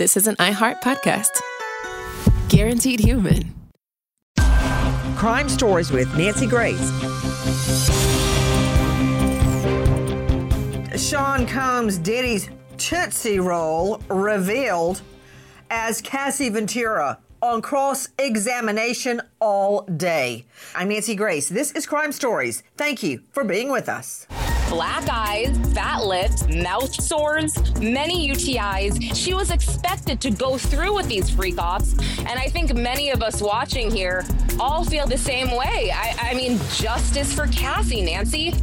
this is an iHeart podcast. Guaranteed human. Crime Stories with Nancy Grace. Sean Combs' Diddy's Tootsie Roll revealed as Cassie Ventura on cross-examination all day. I'm Nancy Grace. This is Crime Stories. Thank you for being with us. Black eyes, fat lips, mouth sores, many UTIs. She was expected to go through with these freak-offs, and I think many of us watching here all feel the same way. I mean, justice for Cassie, Nancy.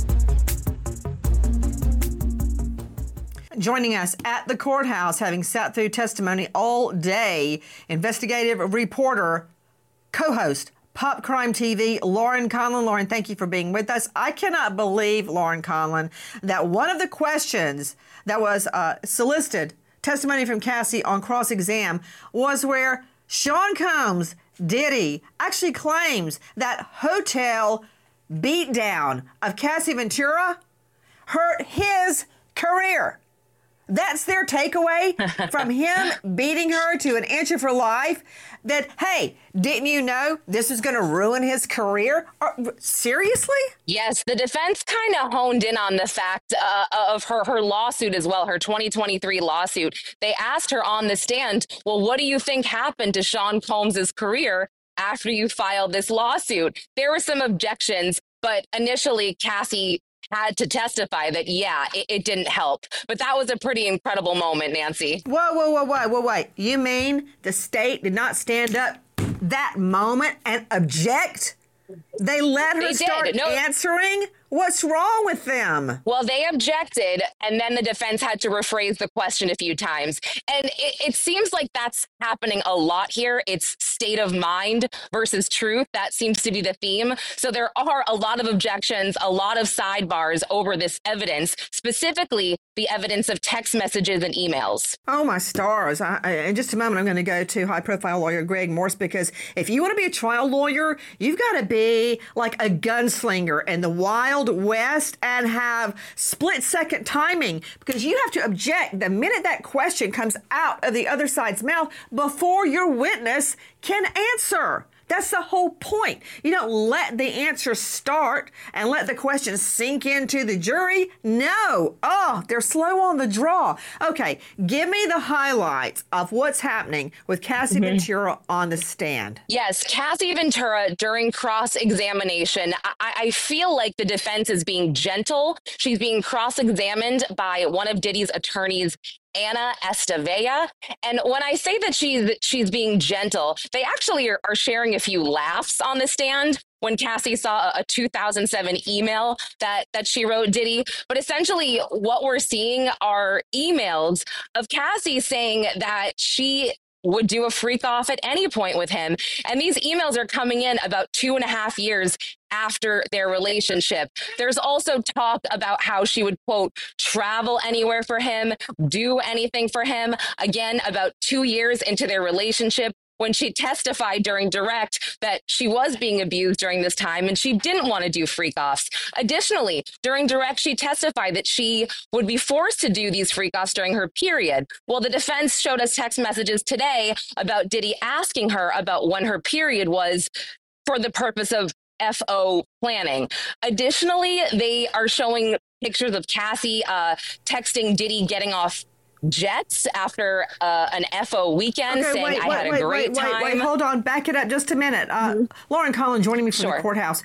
Joining us at the courthouse, having sat through testimony all day, investigative reporter, co-host, Pop Crime TV, Lauren Conlon. Lauren, thank you for being with us. I cannot believe, Lauren Conlon, that one of the questions that was solicited, testimony from Cassie on cross-exam, was where Sean Combs, Diddy, actually claims that hotel beatdown of Cassie Ventura hurt his career. That's their takeaway from him beating her to an inch of her life. That, hey, didn't you know this is going to ruin his career? Seriously? Yes, the defense kind of honed in on the fact of her lawsuit as well, her 2023 lawsuit. They asked her on the stand, well, what do you think happened to Sean Combs' career after you filed this lawsuit? There were some objections, but initially Cassie had to testify that, yeah, it didn't help. But that was a pretty incredible moment, Nancy. Whoa. You mean the state did not stand up that moment and object? They let her start answering? What's wrong with them? Well, they objected, and then the defense had to rephrase the question a few times. And it seems like that's happening a lot here. It's state of mind versus truth. That seems to be the theme. So there are a lot of objections, a lot of sidebars over this evidence, specifically the evidence of text messages and emails. Oh, my stars. In just a moment, I'm going to go to high-profile lawyer Greg Morse, because if you want to be a trial lawyer, you've got to be like a gunslinger in the Wild West and have split-second timing, because you have to object the minute that question comes out of the other side's mouth before your witness can answer. That's the whole point. You don't let the answer start and let the question sink into the jury. No. Oh, they're slow on the draw. Okay, give me the highlights of what's happening with Cassie Ventura on the stand. Yes, Cassie Ventura during cross-examination, I feel like the defense is being gentle. She's being cross-examined by one of Diddy's attorneys, Anna Estevella. And when I say that she's being gentle, they actually are sharing a few laughs on the stand when Cassie saw a 2007 email that she wrote Diddy. But essentially what we're seeing are emails of Cassie saying that she would do a freak off at any point with him. And these emails are coming in about 2.5 years after their relationship. There's also talk about how she would, quote, travel anywhere for him, do anything for him. Again, about 2 years into their relationship, when she testified during direct that she was being abused during this time and she didn't want to do freak-offs. Additionally, during direct, she testified that she would be forced to do these freak-offs during her period. Well, the defense showed us text messages today about Diddy asking her about when her period was for the purpose of FO planning. Additionally, they are showing pictures of Cassie texting Diddy getting off jets after an FO weekend, saying I had a great time. Wait, hold on. Back it up just a minute. Lauren Conlon joining me from the courthouse.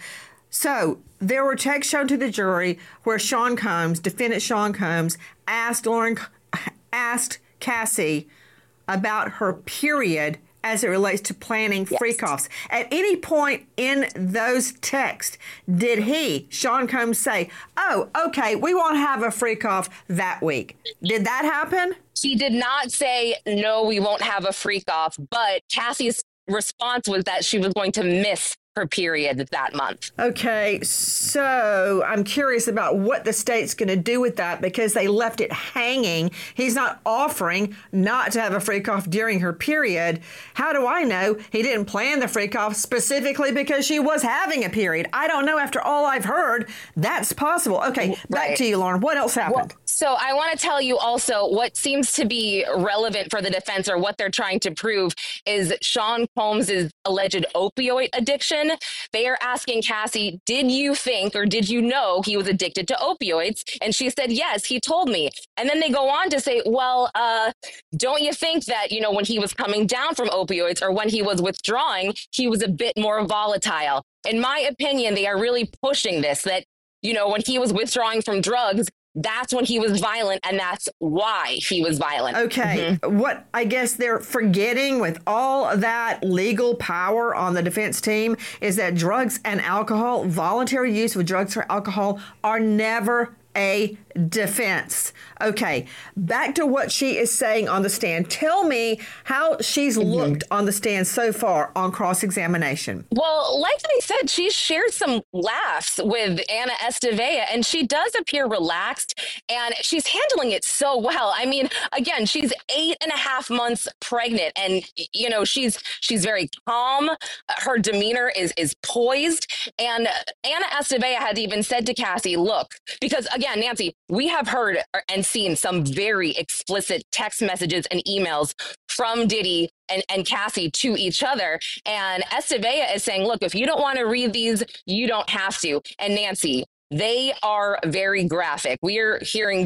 So there were texts shown to the jury where Sean Combs, defendant Sean Combs, asked Cassie about her period as it relates to planning freak-offs. At any point in those texts, did Sean Combs, say, oh, okay, we won't have a freak-off that week? Did that happen? She did not say, no, we won't have a freak-off, but Cassie's response was that she was going to miss her period that month. Okay, so I'm curious about what the state's going to do with that because they left it hanging. He's not offering not to have a freak off during her period. How do I know he didn't plan the freak off specifically because she was having a period? I don't know. After all I've heard, that's possible. Okay, back to you, Lauren. What else happened? Well, so I want to tell you also what seems to be relevant for the defense, or what they're trying to prove, is Sean Combs' alleged opioid addiction. They are asking Cassie, did you think or did you know he was addicted to opioids? And she said, yes, he told me. And then they go on to say, well, don't you think that, you know, when he was coming down from opioids or when he was withdrawing, he was a bit more volatile? In my opinion, they are really pushing this, that, you know, when he was withdrawing from drugs, that's when he was violent, and that's why he was violent. Okay. What I guess they're forgetting with all that legal power on the defense team is that drugs and alcohol, voluntary use of drugs or alcohol, are never a defense. Okay, back to what she is saying on the stand. Tell me how she's looked on the stand so far on cross-examination. Well, like I said, she shared some laughs with Anna Estevea, and she does appear relaxed, and she's handling it so well. I mean, again, she's 8.5 months pregnant, and, you know, she's very calm. Her demeanor is poised, and Anna Estevea had even said to Cassie, look, because again, Nancy, we have heard and seen some very explicit text messages and emails from Diddy and Cassie to each other. And Estevea is saying, look, if you don't want to read these, you don't have to. And Nancy, they are very graphic. We are hearing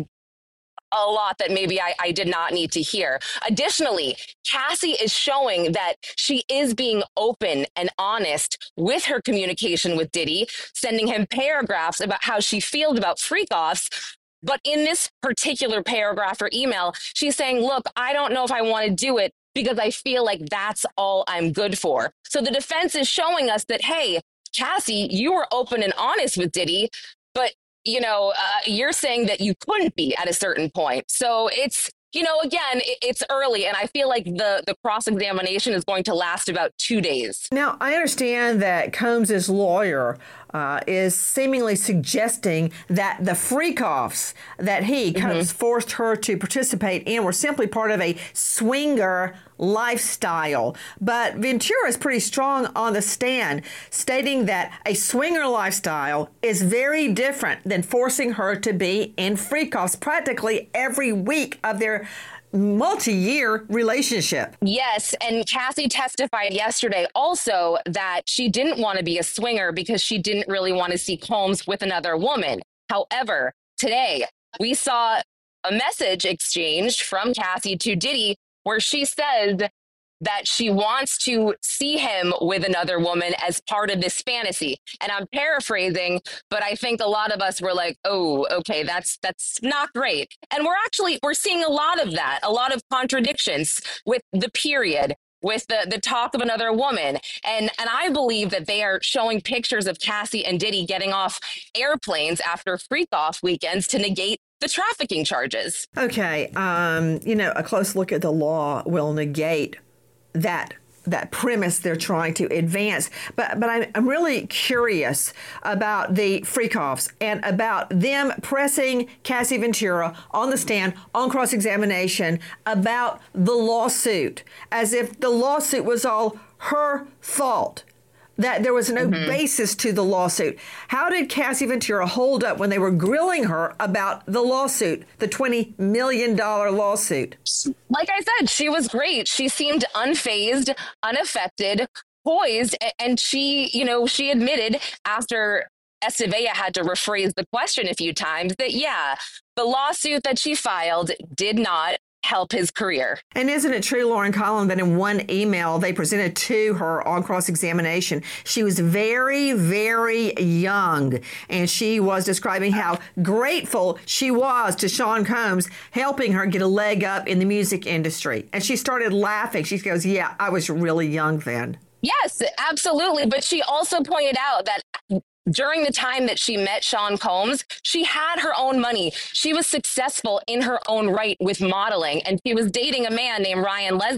a lot that maybe I did not need to hear. Additionally, Cassie is showing that she is being open and honest with her communication with Diddy, sending him paragraphs about how she feels about freak-offs. But in this particular paragraph or email, she's saying, look, I don't know if I want to do it because I feel like that's all I'm good for. So the defense is showing us that, hey, Cassie, you were open and honest with Diddy, but you know, you're saying that you couldn't be at a certain point. So it's, you know, again, it's early, and I feel like the cross-examination is going to last about 2 days. Now, I understand that Combs' lawyer is seemingly suggesting that the freak-offs that he Combs forced her to participate in were simply part of a swinger lifestyle. But Ventura is pretty strong on the stand, stating that a swinger lifestyle is very different than forcing her to be in freak-offs practically every week of their multi-year relationship. Yes, and Cassie testified yesterday also that she didn't want to be a swinger because she didn't really want to see Combs with another woman. However, today we saw a message exchanged from Cassie to Diddy where she said that she wants to see him with another woman as part of this fantasy. And I'm paraphrasing, but I think a lot of us were like, oh, okay, that's not great. And we're seeing a lot of that, a lot of contradictions with the period, with the talk of another woman. And I believe that they are showing pictures of Cassie and Diddy getting off airplanes after freak-off weekends to negate the trafficking charges. Okay, you know, a close look at the law will negate that premise they're trying to advance. But I'm really curious about the freak-offs and about them pressing Cassie Ventura on the stand on cross-examination about the lawsuit, as if the lawsuit was all her fault, that there was no basis to the lawsuit. How did Cassie Ventura hold up when they were grilling her about the lawsuit, the $20 million lawsuit? Like I said, she was great. She seemed unfazed, unaffected, poised, and she, you know, she admitted after Estevea had to rephrase the question a few times that, yeah, the lawsuit that she filed did not help his career. And isn't it true, Lauren Collin, that in one email they presented to her on cross-examination, she was very, very young, and she was describing how grateful she was to Sean Combs helping her get a leg up in the music industry. And she started laughing. She goes, yeah, I was really young then. Yes, absolutely. But she also pointed out that during the time that she met Sean Combs, she had her own money. She was successful in her own right with modeling, and she was dating a man named Ryan Leslie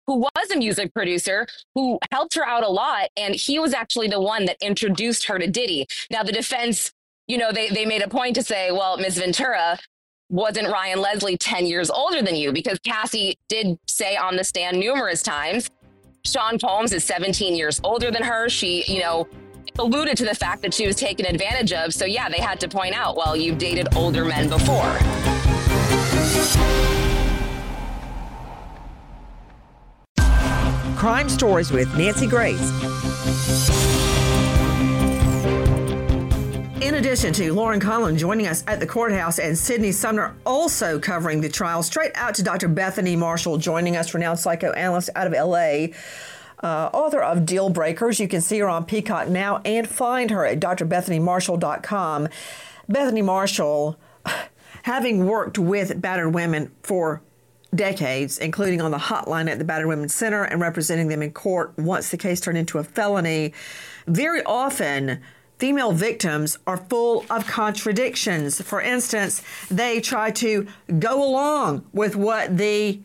who was a music producer, who helped her out a lot. And he was actually the one that introduced her to Diddy. Now, the defense, they made a point to say, well, Ms. Ventura, wasn't Ryan Leslie 10 years older than you? Because Cassie did say on the stand numerous times, Sean Combs is 17 years older than her. She, alluded to the fact that she was taken advantage of. So yeah, they had to point out, well, you've dated older men before. Crime Stories with Nancy Grace. In addition to Lauren Conlon joining us at the courthouse and Sydney Sumner also covering the trial, straight out to Dr. Bethany Marshall joining us, renowned psychoanalyst out of L.A., author of Deal Breakers. You can see her on Peacock now and find her at drbethanymarshall.com. Bethany Marshall, having worked with battered women for decades, including on the hotline at the Battered Women's Center and representing them in court once the case turned into a felony, very often female victims are full of contradictions. For instance, they try to go along with what the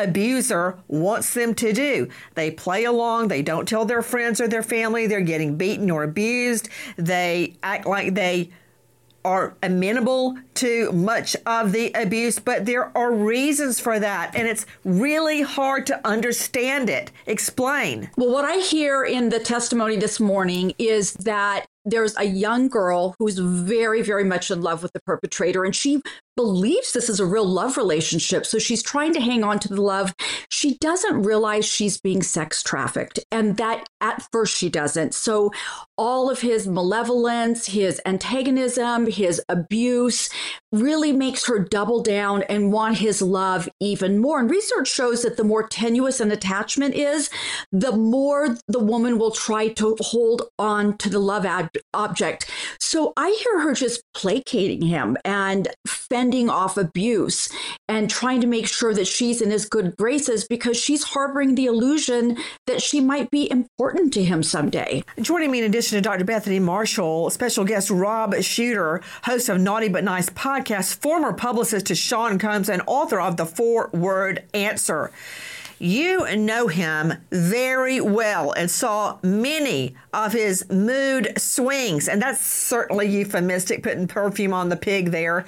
abuser wants them to do. They play along. They don't tell their friends or their family they're getting beaten or abused. They act like they are amenable to much of the abuse, but there are reasons for that, and it's really hard to understand it. Explain. Well, what I hear in the testimony this morning is that there's a young girl who's very, very much in love with the perpetrator, and she believes this is a real love relationship. So she's trying to hang on to the love. She doesn't realize she's being sex trafficked, and that at first she doesn't. So all of his malevolence, his antagonism, his abuse really makes her double down and want his love even more. And research shows that the more tenuous an attachment is, the more the woman will try to hold on to the love object. So I hear her just placating him and fending off abuse and trying to make sure that she's in his good graces because she's harboring the illusion that she might be important to him someday. Joining me in addition to Dr. Bethany Marshall, special guest Rob Shooter, host of Naughty But Nice podcast, former publicist to Sean Combs, and author of The 4-Word Answer. You know him very well and saw many of his mood swings, and that's certainly euphemistic, putting perfume on the pig there.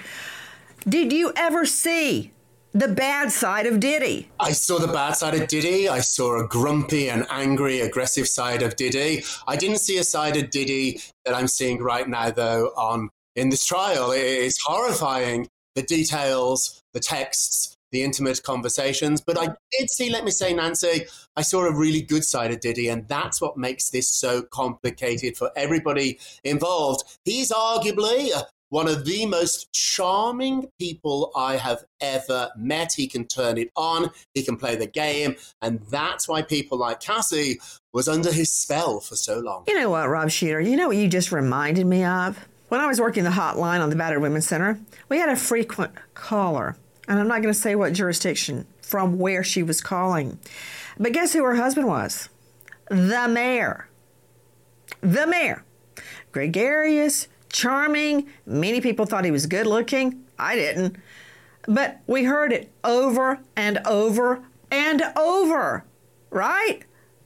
Did you ever see the bad side of Diddy? I saw the bad side of Diddy. I saw a grumpy and angry, aggressive side of Diddy. I didn't see a side of Diddy that I'm seeing right now, though, in this trial. It's horrifying, the details, the texts, the intimate conversations. But I did see, let me say, Nancy, I saw a really good side of Diddy, and that's what makes this so complicated for everybody involved. He's arguably one of the most charming people I have ever met. He can turn it on, he can play the game, and that's why people like Cassie was under his spell for so long. You know what, Rob Shooter, you know what you just reminded me of? When I was working the hotline on the Battered Women's Center, we had a frequent caller, and I'm not going to say what jurisdiction, from where she was calling. But guess who her husband was? The mayor. The mayor. Gregarious, charming. Many people thought he was good looking. I didn't. But we heard it over and over and over, right?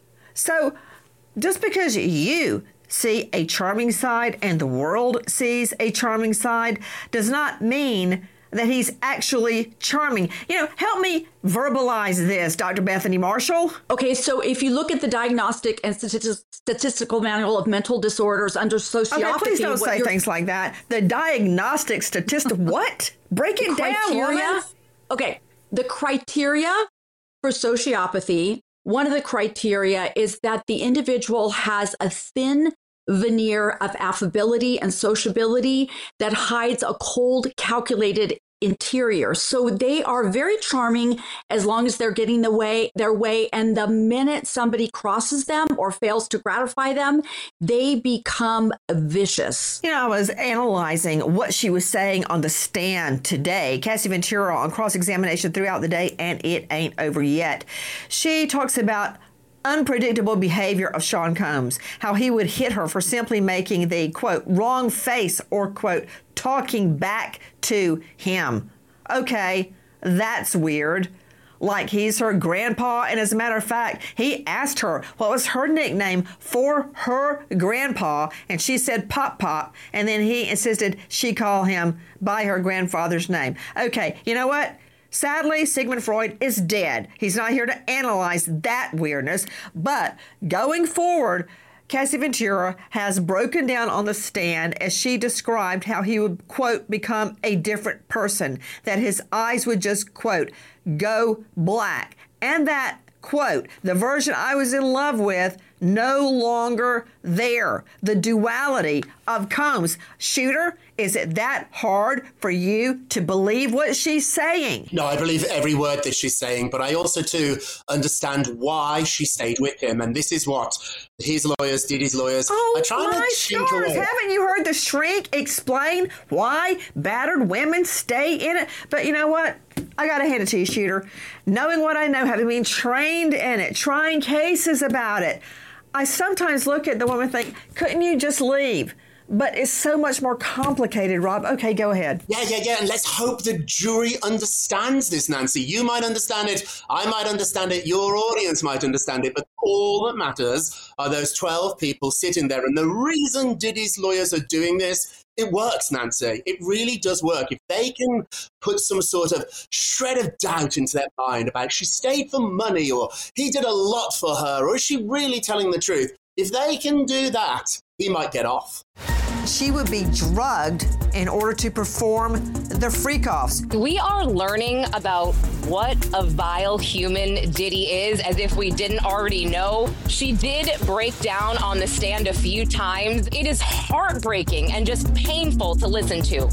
So just because you see a charming side and the world sees a charming side does not mean that he's actually charming. You know, help me verbalize this, Dr. Bethany Marshall. Okay, so if you look at the Diagnostic and Statistical Manual of Mental Disorders under sociopathy... Okay, please don't say things like that. The Diagnostic Statistic... What? Break it down, woman. Okay, the criteria for sociopathy, one of the criteria is that the individual has a thin veneer of affability and sociability that hides a cold, calculated interior. So they are very charming as long as they're getting their way. And the minute somebody crosses them or fails to gratify them, they become vicious. You know, I was analyzing what she was saying on the stand today, Cassie Ventura, on cross-examination throughout the day, and it ain't over yet. She talks about unpredictable behavior of Sean Combs, how he would hit her for simply making the, quote, wrong face or, quote, talking back to him. Okay, that's weird. like he's her grandpa. And as a matter of fact, he asked her what was her nickname for her grandpa, and she said Pop Pop. And then he insisted she call him by her grandfather's name. Okay, you know what? Sadly, Sigmund Freud is dead. He's not here to analyze that weirdness. But going forward, Cassie Ventura has broken down on the stand as she described how he would, quote, become a different person, that his eyes would just, quote, go black, and that, quote, the version I was in love with no longer there. The duality of Combs. Shooter, is it that hard for you to believe what she's saying? No, I believe every word that she's saying, but I also, too, understand why she stayed with him. And this is what his lawyers, Diddy's lawyers, are trying to cheat away. Haven't you heard the shrink explain why battered women stay in it? But you know what? I got to hand it to you, Shooter. Knowing what I know, having been trained in it, trying cases about it, I sometimes look at the woman and think, couldn't you just leave? But it's so much more complicated, Rob. Okay, go ahead. Yeah. And let's hope the jury understands this, Nancy. You might understand it. I might understand it. Your audience might understand it. But all that matters are those 12 people sitting there. And the reason Diddy's lawyers are doing this, it works, Nancy. It really does work. If they can put some sort of shred of doubt into their mind about she stayed for money or he did a lot for her, or is she really telling the truth? If they can do that, he might get off. She would be drugged in order to perform the freak-offs. We are learning about what a vile human Diddy is, as if we didn't already know. She did break down on the stand a few times. It is heartbreaking and just painful to listen to.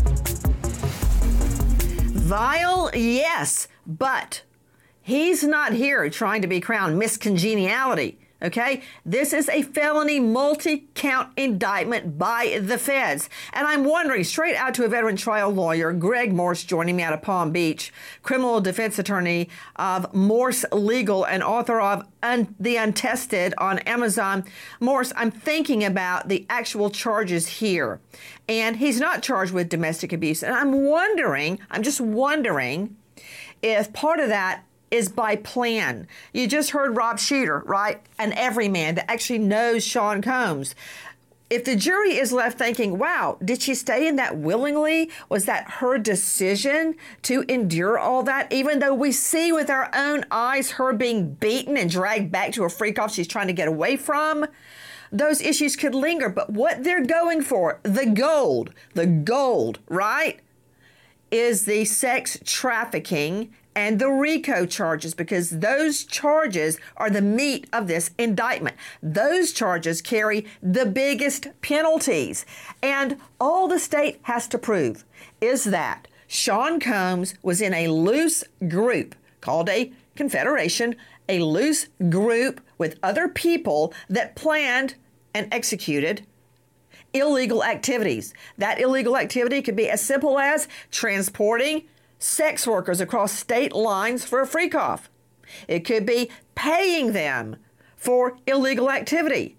Vile, yes, but he's not here trying to be crowned Miss Congeniality. Okay, this is a felony multi-count indictment by the feds. And I'm wondering, straight out to a veteran trial lawyer, Greg Morse, joining me out of Palm Beach, criminal defense attorney of Morse Legal and author of The Untested on Amazon. Morse, I'm thinking about the actual charges here. And he's not charged with domestic abuse. And I'm just wondering if part of that is by plan. You just heard Rob Shooter, right? An everyman that actually knows Sean Combs. If the jury is left thinking, wow, did she stay in that willingly? Was that her decision to endure all that? Even though we see with our own eyes her being beaten and dragged back to a freak-off she's trying to get away from, those issues could linger. But what they're going for, the gold, right, is the sex trafficking and the RICO charges, because those charges are the meat of this indictment. Those charges carry the biggest penalties. And all the state has to prove is that Sean Combs was in a loose group called a confederation, a loose group with other people that planned and executed illegal activities. That illegal activity could be as simple as transporting sex workers across state lines for a freak-off. It could be paying them for illegal activity.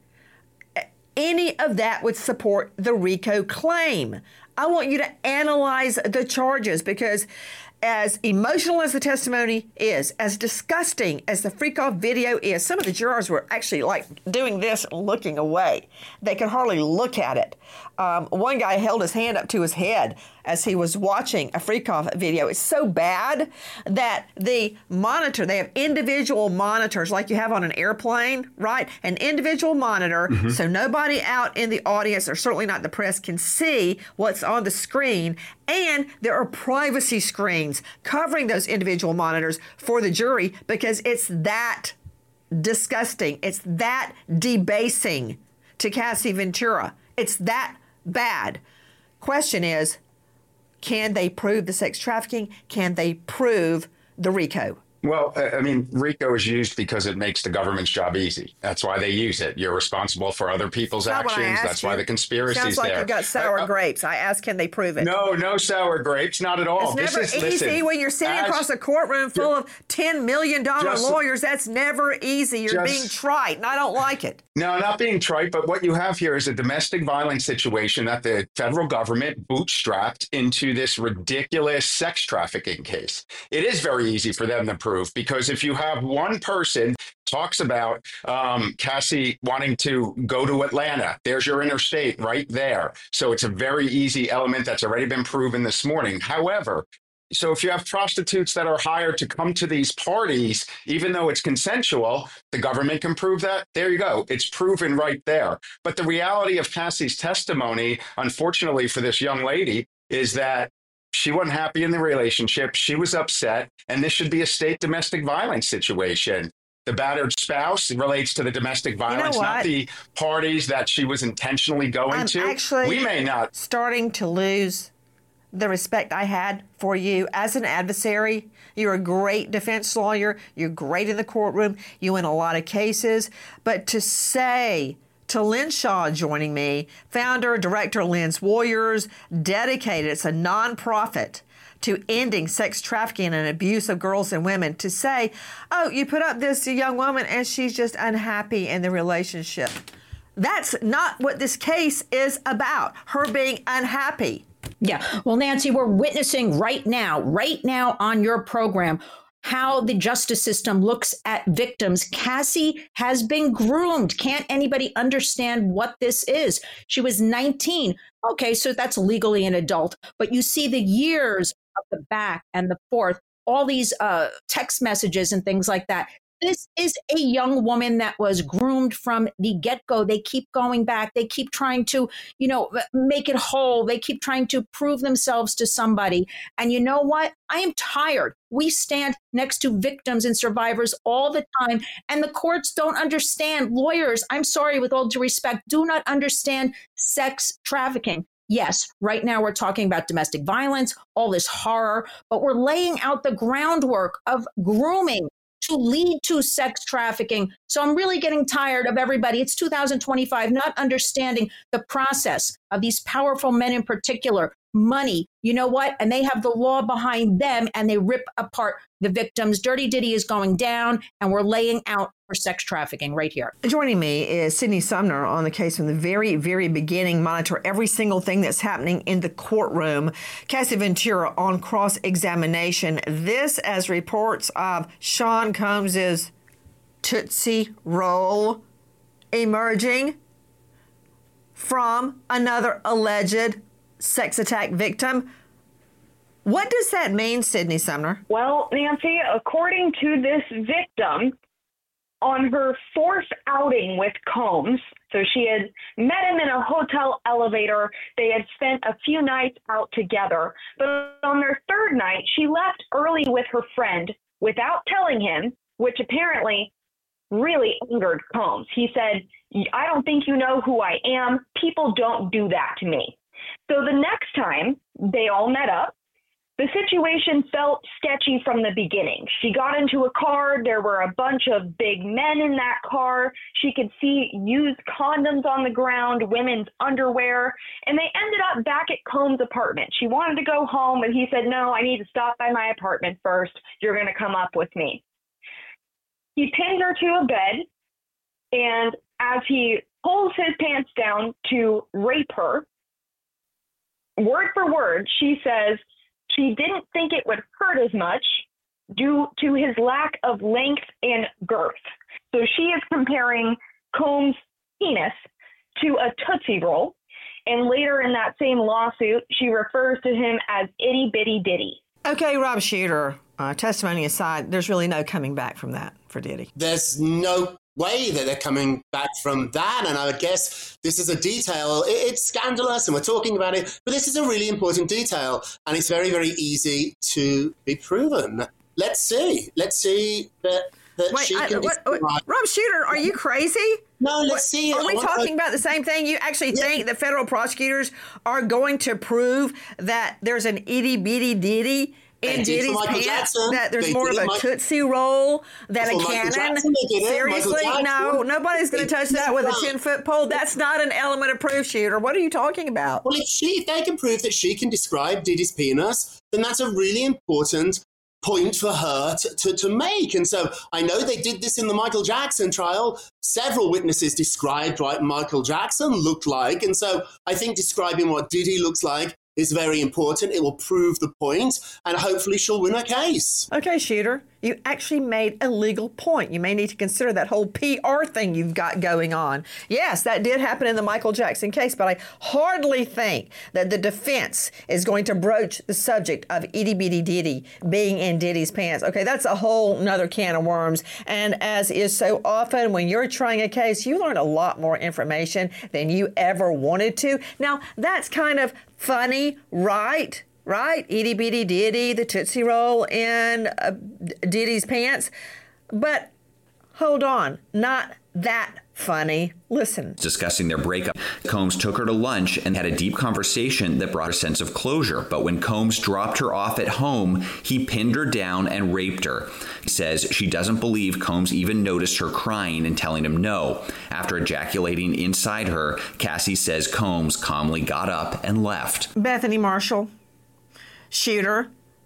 Any of that would support the RICO claim. I want you to analyze the charges, because as emotional as the testimony is, as disgusting as the freak-off video is, some of the jurors were actually like doing this and looking away. They could hardly look at it. One guy held his hand up to his head as he was watching a freak-off video. It's so bad that the monitor, they have individual monitors like you have on an airplane, right? An individual monitor, so nobody out in the audience, or certainly not the press, can see what's on the screen. And there are privacy screens covering those individual monitors for the jury, because it's that disgusting. It's that debasing to Cassie Ventura. It's that bad. Question is, can they prove the sex trafficking? Can they prove the RICO? Well, I mean, RICO is used because it makes the government's job easy. That's why they use it. You're responsible for other people's actions. That's why the conspiracy is there. Sounds like you've got sour grapes. I asked, can they prove it? No sour grapes. Not at all. It's never easy when you're sitting across a courtroom full of $10 million lawyers. That's never easy. You're being trite, and I don't like it. No, not being trite, but what you have here is a domestic violence situation that the federal government bootstrapped into this ridiculous sex trafficking case. It is very easy for them to prove prove, because if you have one person talks about Cassie wanting to go to Atlanta, there's your interstate right there. So it's a very easy element that's already been proven this morning. However, so if you have prostitutes that are hired to come to these parties, even though it's consensual, the government can prove that. There you go. It's proven right there. But the reality of Cassie's testimony, unfortunately for this young lady, is that she wasn't happy in the relationship. She was upset, and this should be a state domestic violence situation. The battered spouse relates to the domestic violence, not the parties that she was intentionally going to. Actually, we may not starting to lose the respect I had for you as an adversary. You're a great defense lawyer. You're great in the courtroom. You win a lot of cases. But to say to Lynn Shaw joining me, founder, director, Lynn's Warriors, dedicated, it's a nonprofit to ending sex trafficking and abuse of girls and women, to say, oh, you put up this young woman and she's just unhappy in the relationship. That's not what this case is about, her being unhappy. Yeah. Well, Nancy, we're witnessing right now on your program, how the justice system looks at victims. Cassie has been groomed. Can't anybody understand what this is? She was 19. Okay, so that's legally an adult. But you see the years of the back and the forth, all these text messages and things like that. This is a young woman that was groomed from the get-go. They keep going back. They keep trying to, make it whole. They keep trying to prove themselves to somebody. And you know what? I am tired. We stand next to victims and survivors all the time, and the courts don't understand. Lawyers, I'm sorry, with all due respect, do not understand sex trafficking. Yes, right now we're talking about domestic violence, all this horror, but we're laying out the groundwork of grooming to lead to sex trafficking. So I'm really getting tired of everybody. It's 2025, not understanding the process of these powerful men in particular. Money, you know what? And they have the law behind them, and they rip apart the victims. Dirty Diddy is going down, and we're laying out for sex trafficking right here. Joining me is Sydney Sumner on the case from the very, very beginning. Monitor every single thing that's happening in the courtroom. Cassie Ventura on cross-examination. This as reports of Sean Combs's Tootsie Roll emerging from another alleged sex attack victim. What does that mean, Sydney Sumner? Well, Nancy, according to this victim, on her fourth outing with Combs, so she had met him in a hotel elevator. They had spent a few nights out together. But on their third night, she left early with her friend without telling him, which apparently really angered Combs. He said, I don't think you know who I am. People don't do that to me. So the next time they all met up, the situation felt sketchy from the beginning. She got into a car. There were a bunch of big men in that car. She could see used condoms on the ground, women's underwear, and they ended up back at Combs' apartment. She wanted to go home, but he said, no, I need to stop by my apartment first. You're going to come up with me. He pinned her to a bed, and as he pulls his pants down to rape her, word for word, she says she didn't think it would hurt as much due to his lack of length and girth. So she is comparing Combs' penis to a Tootsie Roll. And later in that same lawsuit, she refers to him as itty bitty Diddy. Okay, Rob Shuter, testimony aside, there's really no coming back from that for Diddy. There's no way that they're coming back from that. And I would guess this is a detail. It's scandalous and we're talking about it, but this is a really important detail and it's very, very easy to be proven. Let's see that Wait, she can Rob Shuter, are you crazy? No, let's see. Are we talking about the same thing? You actually think that federal prosecutors are going to prove that there's an itty bitty Diddy in Diddy's pants, that there's more of a Tootsie Roll than a cannon? Seriously? No, nobody's going to touch that with a 10-foot pole. That's not an element of proof, Shuter. What are you talking about? Well, if they can prove that she can describe Diddy's penis, then that's a really important point for her to make. And so I know they did this in the Michael Jackson trial. Several witnesses described what Michael Jackson looked like. And so I think describing what Diddy looks like is very important. It will prove the point, and hopefully she'll win her case. Okay, Shuter. You actually made a legal point. You may need to consider that whole PR thing you've got going on. Yes, that did happen in the Michael Jackson case, but I hardly think that the defense is going to broach the subject of itty bitty Diddy being in Diddy's pants. Okay, that's a whole nother can of worms. And as is so often when you're trying a case, you learn a lot more information than you ever wanted to. Now, that's kind of funny, right? Right? Itty bitty Diddy, the Tootsie Roll in Diddy's pants. But hold on, not that funny. Listen. Discussing their breakup, Combs took her to lunch and had a deep conversation that brought a sense of closure. But when Combs dropped her off at home, he pinned her down and raped her. He says she doesn't believe Combs even noticed her crying and telling him no. After ejaculating inside her, Cassie says Combs calmly got up and left. Bethany Marshall, shooter,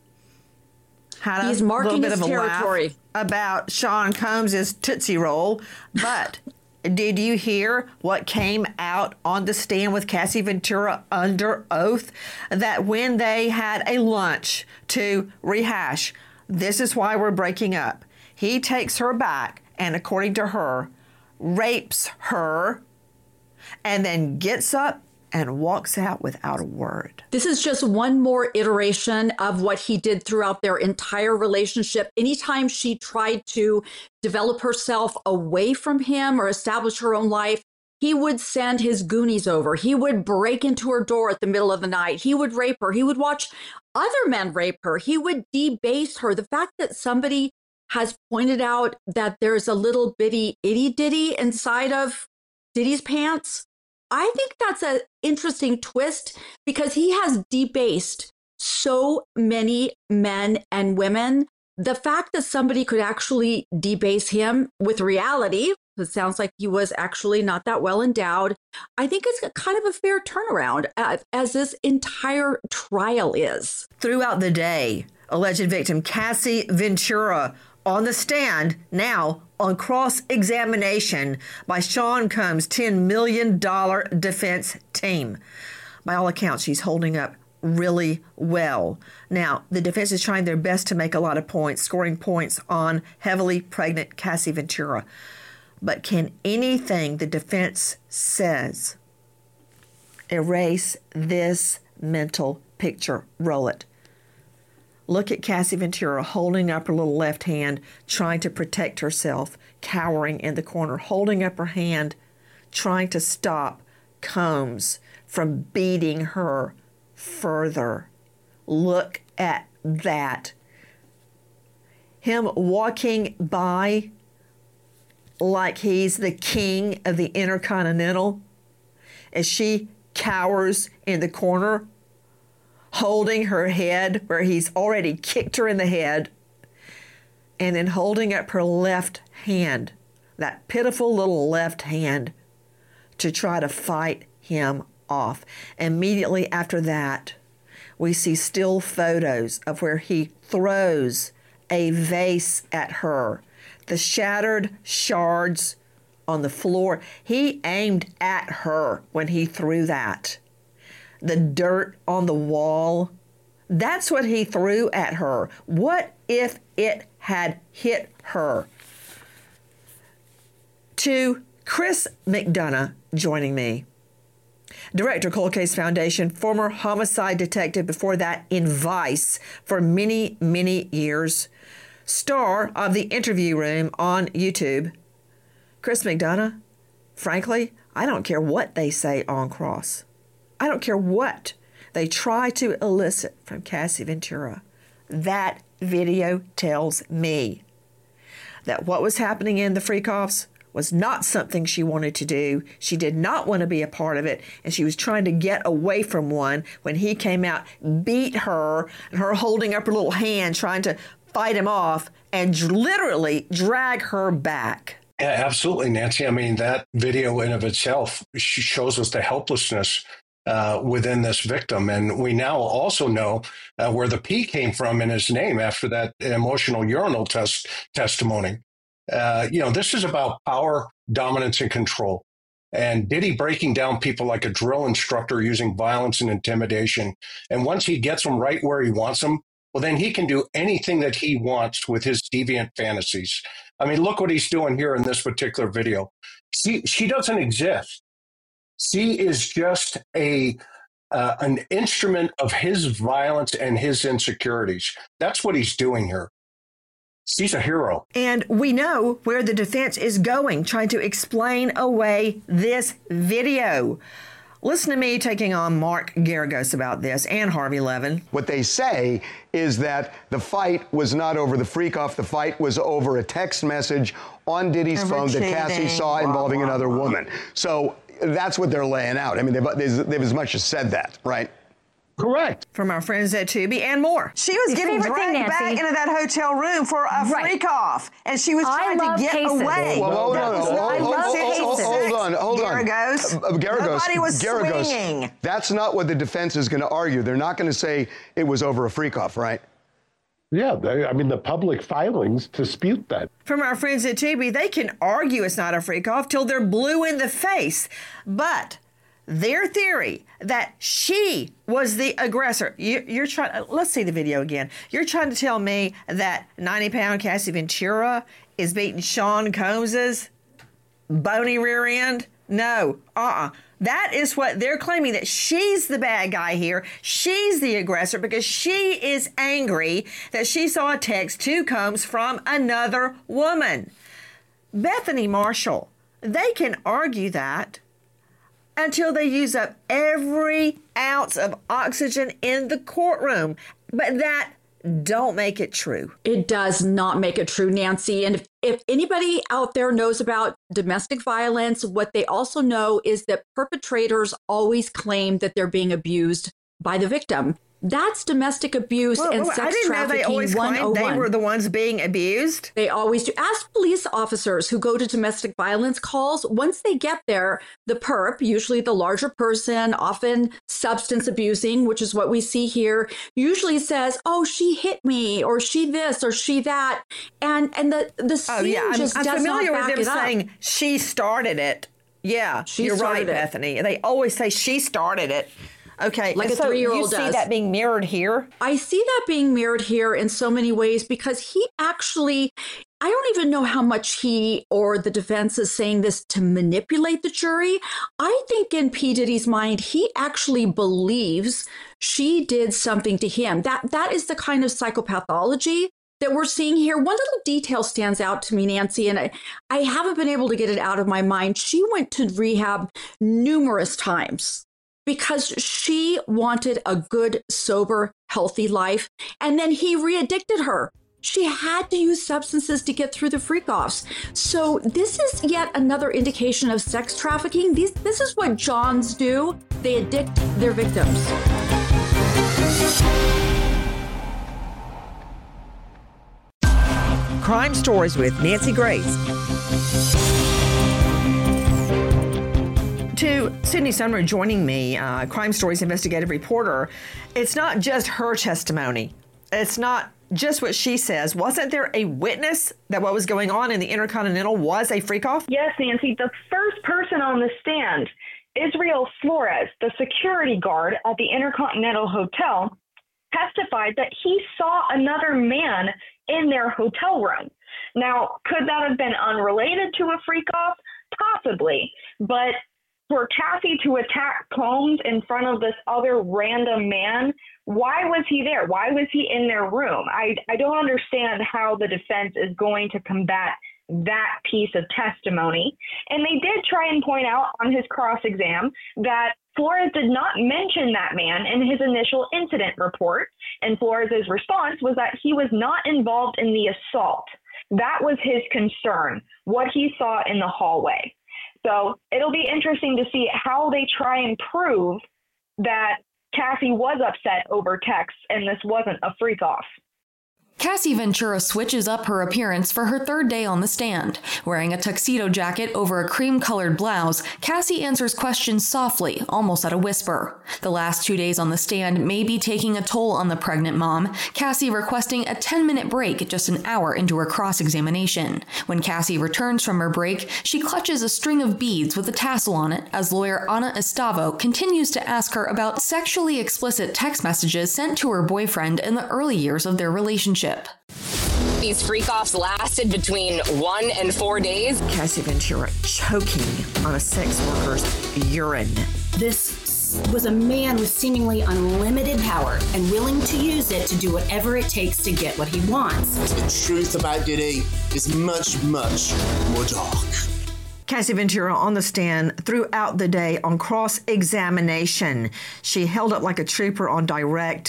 had He's a marking little bit his of a territory laugh about Sean Combs' Tootsie Roll, but did you hear what came out on the stand with Cassie Ventura under oath? That when they had a lunch to rehash, this is why we're breaking up, he takes her back and, according to her, rapes her and then gets up and walks out without a word. This is just one more iteration of what he did throughout their entire relationship. Anytime she tried to develop herself away from him or establish her own life, he would send his goonies over. He would break into her door at the middle of the night. He would rape her. He would watch other men rape her. He would debase her. The fact that somebody has pointed out that there's a little bitty itty ditty inside of Diddy's pants, I think that's an interesting twist because he has debased so many men and women. The fact that somebody could actually debase him with reality, it sounds like he was actually not that well endowed, I think it's kind of a fair turnaround as this entire trial is. Throughout the day, alleged victim Cassie Ventura on the stand now on cross-examination by Sean Combs' $10 million defense team. By all accounts, she's holding up really well. Now, the defense is trying their best to make a lot of points, scoring points on heavily pregnant Cassie Ventura. But can anything the defense says erase this mental picture? Roll it. Look at Cassie Ventura holding up her little left hand, trying to protect herself, cowering in the corner, holding up her hand, trying to stop Combs from beating her further. Look at that. Him walking by like he's the king of the Intercontinental as she cowers in the corner, holding her head where he's already kicked her in the head, and then holding up her left hand, that pitiful little left hand, to try to fight him off. Immediately after that, we see still photos of where he throws a vase at her. The shattered shards on the floor. He aimed at her when he threw that. The dirt on the wall, that's what he threw at her. What if it had hit her? To Chris McDonough joining me. Director, Cold Case Foundation, former homicide detective, before that in Vice for many, many years. Star of The Interview Room on YouTube. Chris McDonough, frankly, I don't care what they say on cross. I don't care what they try to elicit from Cassie Ventura. That video tells me that what was happening in the freak-offs was not something she wanted to do. She did not want to be a part of it, and she was trying to get away from one when he came out, beat her, and her holding up her little hand, trying to fight him off, and literally drag her back. Yeah, absolutely, Nancy. I mean, that video in of itself shows us the helplessness within this victim. And we now also know where the P came from in his name after that emotional urinal testimony. This is about power, dominance, and control. And Diddy breaking down people like a drill instructor using violence and intimidation. And once he gets them right where he wants them, well, then he can do anything that he wants with his deviant fantasies. I mean, look what he's doing here in this particular video. She doesn't exist. She is just an instrument of his violence and his insecurities. That's what he's doing here. She's a hero. And we know where the defense is going, trying to explain away this video. Listen to me taking on Mark Geragos about this and Harvey Levin. What they say is that the fight was not over the freak-off. The fight was over a text message on Diddy's phone that Cassie saw involving another woman. So that's what they're laying out. I mean, they've as much as said that, right? Correct. From our friends at Tubi and more. She was getting dragged back into that hotel room for a freak-off, and she was trying to get away. Hold on. Geragos. Nobody was swinging. That's not what the defense is going to argue. They're not going to say it was over a freak-off, right? Yeah, the public filings dispute that. From our friends at Tubi, they can argue it's not a freak-off till they're blue in the face. But their theory that she was the aggressor. You're trying. Let's see the video again. You're trying to tell me that 90-pound Cassie Ventura is beating Sean Combs's bony rear end? No. That is what they're claiming, that she's the bad guy here. She's the aggressor because she is angry that she saw a text to Combs from another woman. Bethany Marshall, they can argue that until they use up every ounce of oxygen in the courtroom. But that don't make it true. It does not make it true, Nancy. And if anybody out there knows about domestic violence, what they also know is that perpetrators always claim that they're being abused by the victim. That's domestic abuse and sex trafficking 101. I didn't know they always claimed they were the ones being abused. They always do. Ask police officers who go to domestic violence calls. Once they get there, the perp, usually the larger person, often substance abusing, which is what we see here, usually says, "Oh, she hit me," or "she this," or "she that," and the scene just does not back it up. I'm familiar with them saying she started it. Yeah, you're right, Bethany. They always say she started it. Okay, like a 3-year-old does. You see that being mirrored here? I see that being mirrored here in so many ways because he actually, I don't even know how much he or the defense is saying this to manipulate the jury. I think in P. Diddy's mind, he actually believes she did something to him. That is the kind of psychopathology that we're seeing here. One little detail stands out to me, Nancy, and I haven't been able to get it out of my mind. She went to rehab numerous times because she wanted a good, sober, healthy life. And then he re-addicted her. She had to use substances to get through the freak-offs. So this is yet another indication of sex trafficking. This is what Johns do. They addict their victims. Crime Stories with Nancy Grace. To Sydney Sumner joining me, Crime Stories investigative reporter. It's not just her testimony. It's not just what she says. Wasn't there a witness that what was going on in the Intercontinental was a freak-off? Yes, Nancy. The first person on the stand, Israel Flores, the security guard at the Intercontinental Hotel, testified that he saw another man in their hotel room. Now, could that have been unrelated to a freak-off? Possibly. But for Cassie to attack Combs in front of this other random man, why was he there? Why was he in their room? I don't understand how the defense is going to combat that piece of testimony. And they did try and point out on his cross-exam that Flores did not mention that man in his initial incident report. And Flores' response was that he was not involved in the assault. That was his concern, what he saw in the hallway. So it'll be interesting to see how they try and prove that Cassie was upset over text and this wasn't a freak-off. Cassie Ventura switches up her appearance for her third day on the stand. Wearing a tuxedo jacket over a cream-colored blouse, Cassie answers questions softly, almost at a whisper. The last 2 days on the stand may be taking a toll on the pregnant mom, Cassie requesting a 10-minute break just an hour into her cross-examination. When Cassie returns from her break, she clutches a string of beads with a tassel on it as lawyer Ana Estavo continues to ask her about sexually explicit text messages sent to her boyfriend in the early years of their relationship. These freak-offs lasted between 1 and 4 days. Cassie Ventura choking on a sex worker's urine. This was a man with seemingly unlimited power and willing to use it to do whatever it takes to get what he wants. The truth about Diddy is much, much more dark. Cassie Ventura on the stand throughout the day on cross-examination. She held up like a trooper on direct,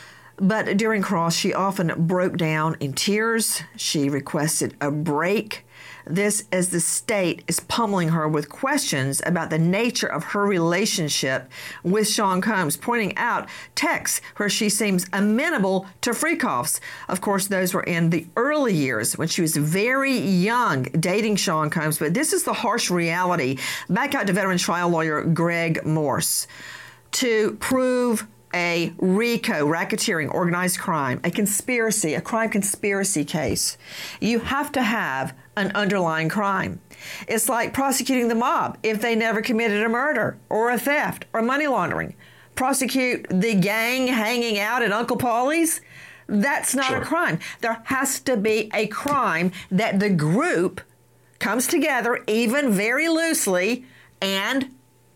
but during cross, she often broke down in tears. She requested a break. This as the state is pummeling her with questions about the nature of her relationship with Sean Combs, pointing out texts where she seems amenable to freak-offs. Of course, those were in the early years when she was very young dating Sean Combs, but this is the harsh reality. Back out to veteran trial lawyer Greg Morse. To prove a RICO, racketeering, organized crime, a conspiracy, a crime conspiracy case, you have to have an underlying crime. It's like prosecuting the mob if they never committed a murder or a theft or money laundering. Prosecute the gang hanging out at Uncle Paulie's. That's not a crime. There has to be a crime that the group comes together, even very loosely, and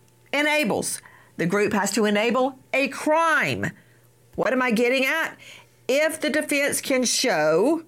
enables. The group has to enable a crime. What am I getting at? If the defense can show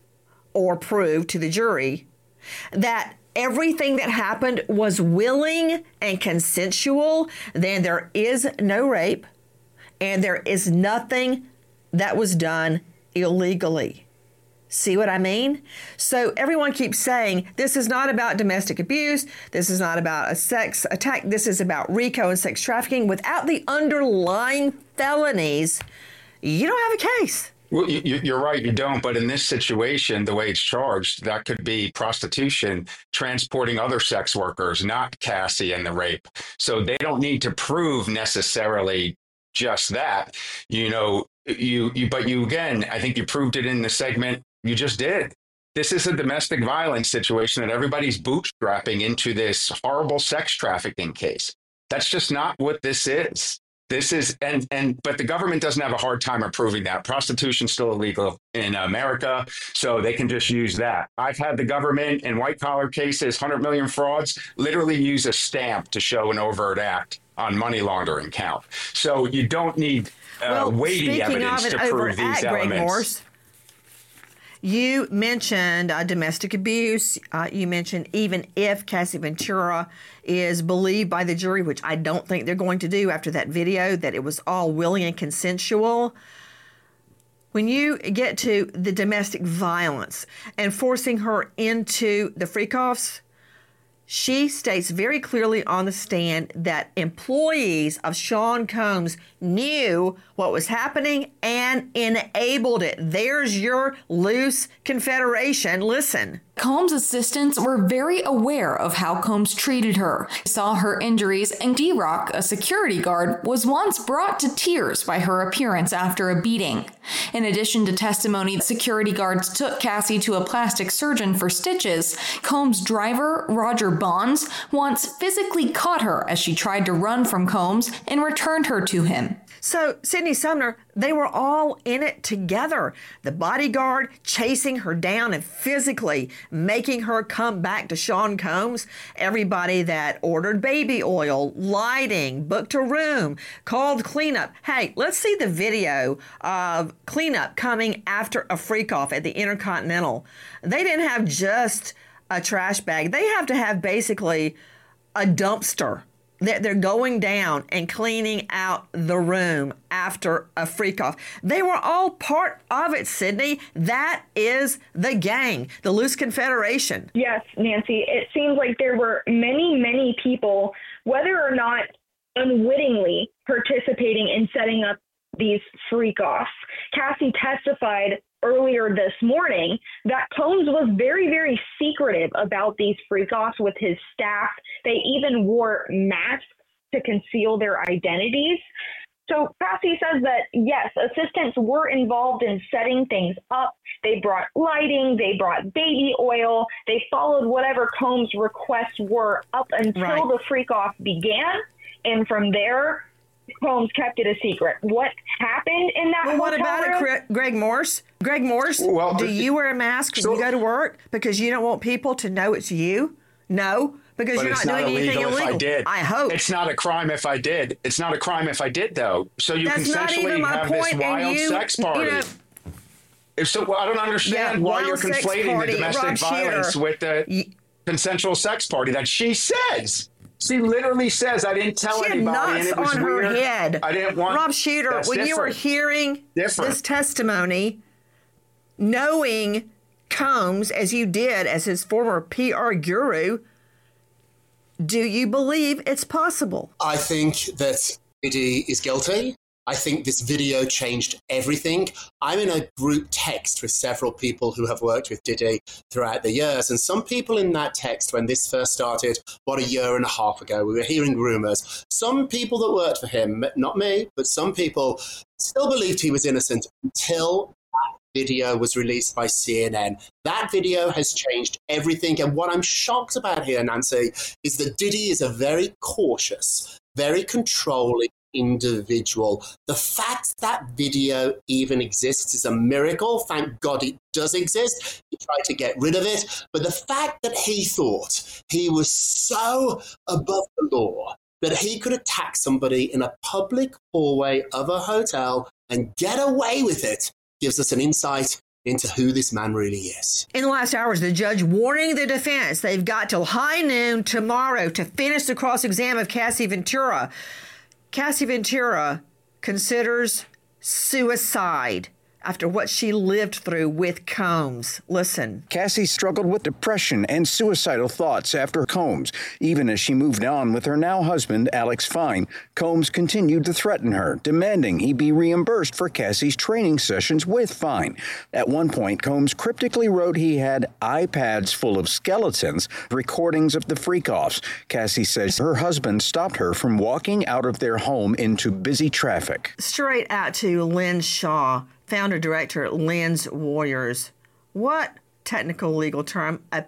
or prove to the jury that everything that happened was willing and consensual, then there is no rape and there is nothing that was done illegally. See what I mean? So everyone keeps saying this is not about domestic abuse. This is not about a sex attack. This is about RICO and sex trafficking. Without the underlying felonies, you don't have a case. Well, you're right, you don't. But in this situation, the way it's charged, that could be prostitution, transporting other sex workers, not Cassie and the rape. So they don't need to prove necessarily just that. But you again, I think you proved it in the segment you just did. This is a domestic violence situation that everybody's bootstrapping into this horrible sex trafficking case. That's just not what this is. This is, but the government doesn't have a hard time approving that. Prostitution's still illegal in America, so they can just use that. I've had the government in white collar cases, 100 million frauds, literally use a stamp to show an overt act on money laundering count. So you don't need weighty evidence to prove these elements. You mentioned domestic abuse. You mentioned even if Cassie Ventura is believed by the jury, which I don't think they're going to do after that video, that it was all willing and consensual. When you get to the domestic violence and forcing her into the freak-offs, she states very clearly on the stand that employees of Sean Combs knew what was happening and enabled it. There's your loose confederation. Listen. Combs' assistants were very aware of how Combs treated her, saw her injuries, and D-Rock, a security guard, was once brought to tears by her appearance after a beating. In addition to testimony, security guards took Cassie to a plastic surgeon for stitches. Combs' driver, Roger Bonds, once physically caught her as she tried to run from Combs and returned her to him. So, Sydney Sumner, they were all in it together. The bodyguard chasing her down and physically making her come back to Sean Combs. Everybody that ordered baby oil, lighting, booked a room, called cleanup. Hey, let's see the video of cleanup coming after a freak-off at the Intercontinental. They didn't have just a trash bag. They have to have basically a dumpster. They're going down and cleaning out the room after a freak-off. They were all part of it, Sydney. That is the gang, the loose confederation. Yes, Nancy. It seems like there were many, many people, whether or not unwittingly participating in setting up these freak-offs. Cassie testified earlier this morning that Combs was very, very secretive about these freak-offs with his staff. They even wore masks to conceal their identities. So Cassie says that, yes, assistants were involved in setting things up. They brought lighting, they brought baby oil, they followed whatever Combs' requests were up until the freak-off began. And from there, Combs kept it a secret. What happened in that what about it, Greg Morse? Greg Morse, do you wear a mask when you go to work because you don't want people to know it's you? No, because but you're not doing anything illegal. If I did. I hope. It's not a crime if I did. It's not a crime if I did, though. So you That's consensually have this wild sex party. So well, I don't understand why you're conflating the domestic violence with the consensual sex party that she says. She literally says, I didn't tell anybody, and it was on weird. Her head. I didn't want. Rob Shooter, when you were hearing this testimony, knowing Combs as you did as his former PR guru, do you believe it's possible? I think that Diddy is guilty. I think this video changed everything. I'm in a group text with several people who have worked with Diddy throughout the years. And some people in that text, when this first started, a year and a half ago, we were hearing rumors. Some people that worked for him, not me, but some people still believed he was innocent until that video was released by CNN. That video has changed everything. And what I'm shocked about here, Nancy, is that Diddy is a very cautious, very controlling individual. The fact that video even exists is a miracle. Thank God it does exist. He tried to get rid of it. But the fact that he thought he was so above the law that he could attack somebody in a public hallway of a hotel and get away with it gives us an insight into who this man really is. In the last hours, the judge warning the defense they've got till high noon tomorrow to finish the cross-exam of Cassie Ventura. Cassie Ventura considers suicide after what she lived through with Combs. Listen. Cassie struggled with depression and suicidal thoughts after Combs. Even as she moved on with her now husband, Alex Fine, Combs continued to threaten her, demanding he be reimbursed for Cassie's training sessions with Fine. At one point, Combs cryptically wrote he had iPads full of skeletons, recordings of the freak-offs. Cassie says her husband stopped her from walking out of their home into busy traffic. Straight out to Lynn Shaw, founder director at Lynn's Warriors. What technical legal term? A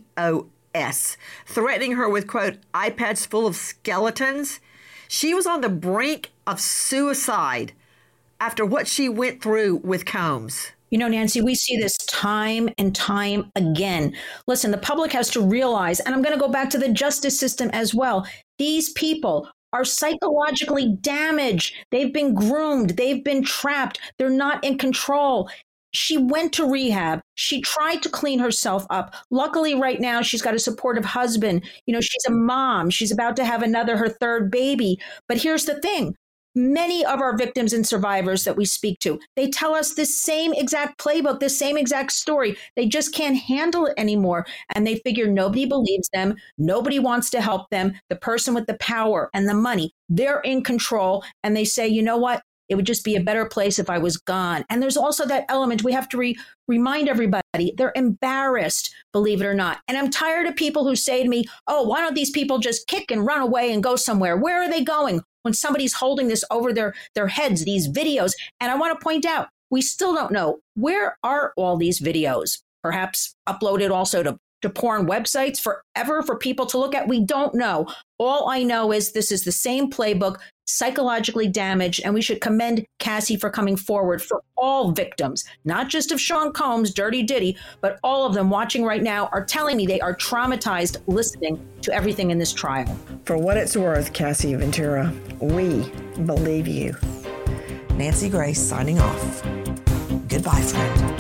POS. Threatening her with, quote, iPads full of skeletons. She was on the brink of suicide after what she went through with Combs. You know, Nancy, we see this time and time again. Listen, the public has to realize, and I'm going to go back to the justice system as well, these people are psychologically damaged. They've been groomed. They've been trapped. They're not in control. She went to rehab. She tried to clean herself up. Luckily, right now, she's got a supportive husband. You know, she's a mom. She's about to have her third baby. But here's the thing. Many of our victims and survivors that we speak to, they tell us this same exact playbook, this same exact story. They just can't handle it anymore. And they figure nobody believes them. Nobody wants to help them. The person with the power and the money, they're in control. And they say, you know what? It would just be a better place if I was gone. And there's also that element we have to remind everybody. They're embarrassed, believe it or not. And I'm tired of people who say to me, oh, why don't these people just kick and run away and go somewhere? Where are they going? When somebody's holding this over their heads, these videos. And I want to point out, we still don't know, where are all these videos? Perhaps uploaded also to porn websites forever for people to look at? We don't know. All I know is this is the same playbook, psychologically damaged, and we should commend Cassie for coming forward for all victims, not just of Sean Combs, Dirty Diddy, but all of them watching right now are telling me they are traumatized listening to everything in this trial. For what it's worth, Cassie Ventura, we believe you. Nancy Grace signing off. Goodbye, friend.